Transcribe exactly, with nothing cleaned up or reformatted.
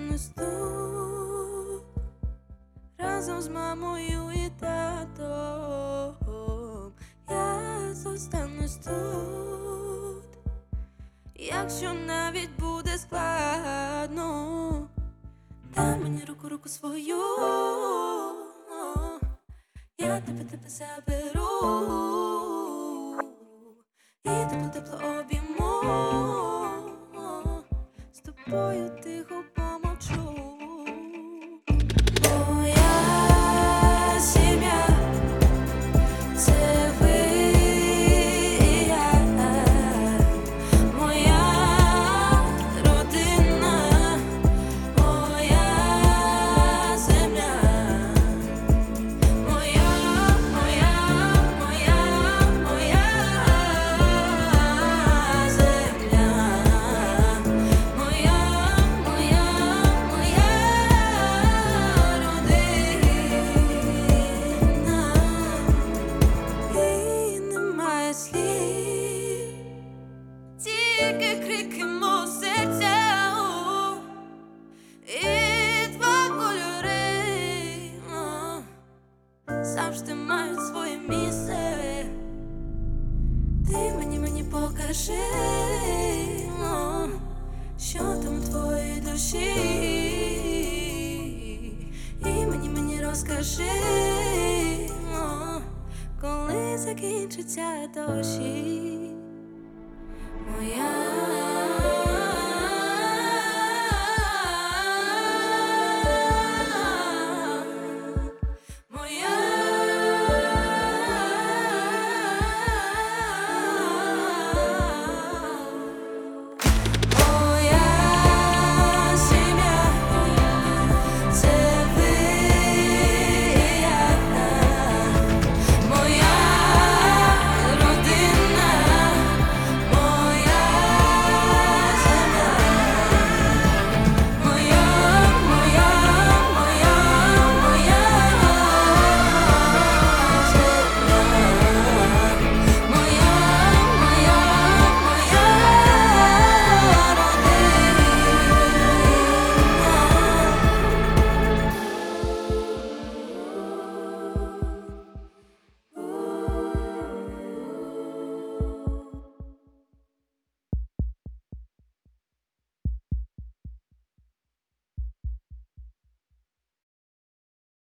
зостанусь тут разом з мамою і татом. Я зостанусь тут, якщо навіть буде складно. Дай мені руку, руку свою, я тебе, тебе заберу і тепло, тепло обійму. З тобою тихо помовчу. Моя сім'я — це ви і я. Моя родина, моя земля. Моя, моя, моя, моя земля. Моя, моя, моя родина. І немає слів, тільки крики мого серця. І два кольори завжди мають своє місце. Ти мені, мені покажи, о, що там у твоїй душі. І мені, мені розкажи, о, коли закінчаться дощі.